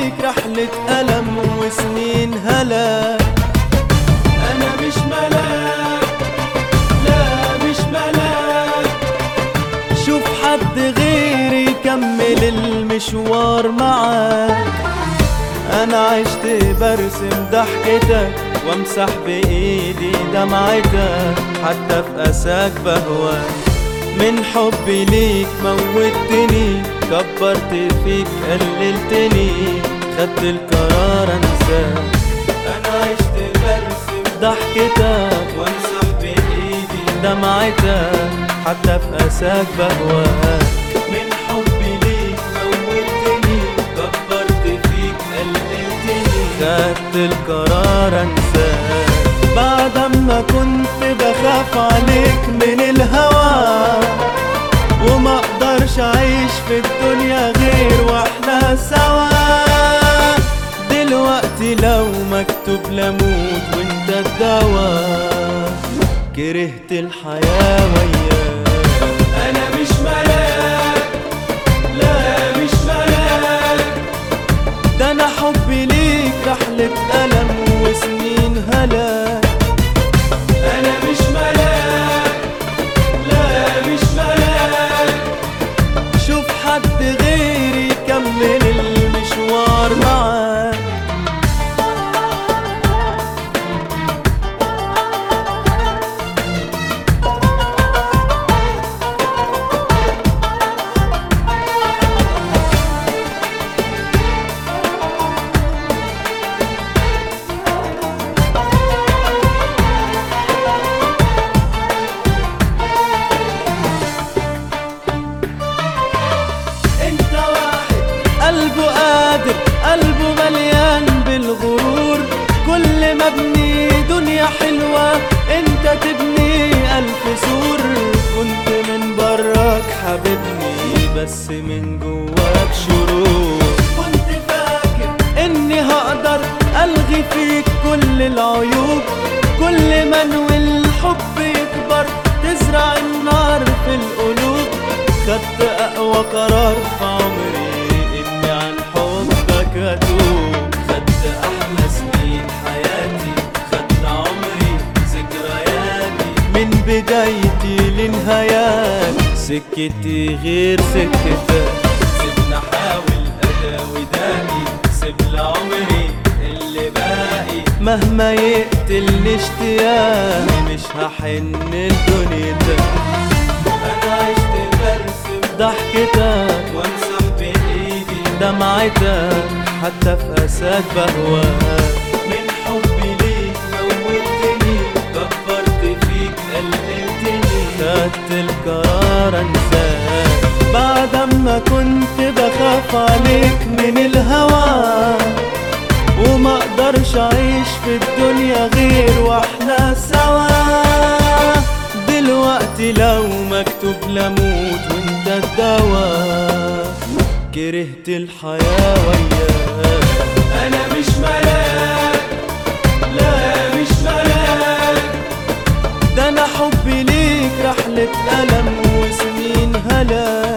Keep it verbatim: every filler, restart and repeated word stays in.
ليك رحلة ألم وسنين هلاك. أنا مش ملاك، لا مش ملاك، شوف حد غيري يكمل المشوار معاك. أنا عشت برسم ضحكتك وامسح بإيدي دمعتك، حتى في أساك بهواك. من حبي ليك موتني، كبرت فيك قللتني، خدت القرار انساك. أنا عشت برسم ضحكتك وامسح بإيدي دمعتك، حتى في أساك بهواك. من حبي ليك موتني، كبرت فيك قللتني، خدت القرار انساك. بعد ما كنت بخاف عليك من الهوى، وما اقدرش اعيش في الدنيا غير واحنا سوا. دلوقتي لو مكتوب لموت وانت الدواء، كرهت الحياة وياك. انا مش ملاك، لا مش ملاك، ده انا حبي ليك رحلة ألم وسنين هلاك. أنا مش ملاك، لا مش ملاك، شوف حد غيري يكمل المشوار معاك. قلبه قادر، قلبه مليان بالغرور، كل ما ابني دنيا حلوة انت تبني ألف سور. كنت من براك حبيبني، بس من جواك شرور. كنت فاكر اني هقدر الغي فيك كل العيوب، كل ما انوي الحب يكبر تزرع النار في القلوب. خدت اقوى قرار في عمري، خدت أحلى سنين حياتي، خدت عمري ذكرياتي، من بدايتي لنهاياتي سكتي غير سكتك. سيبنا حاول أداوي دائي، سيب لعمري اللي باقي، مهما يقتلني اشتياقي مش هحن لدنيتك. أنا عشت برسم ضحكتك وامسح بإيدي دمعتك، حتى في أساك بهواك. من حبي ليك موتني، كبرت فيك قللتني، خدت القرار انساك. بعد ما كنت بخاف عليك من الهوى، وما اقدرش اعيش في الدنيا غير واحنا سوا. دلوقتي لو مكتوب لموت وانت الدواء، كرهت الحياة وياك. أنا مش ملاك، لا مش ملاك، ده أنا حبي ليك رحلة ألم وسنين هلاك.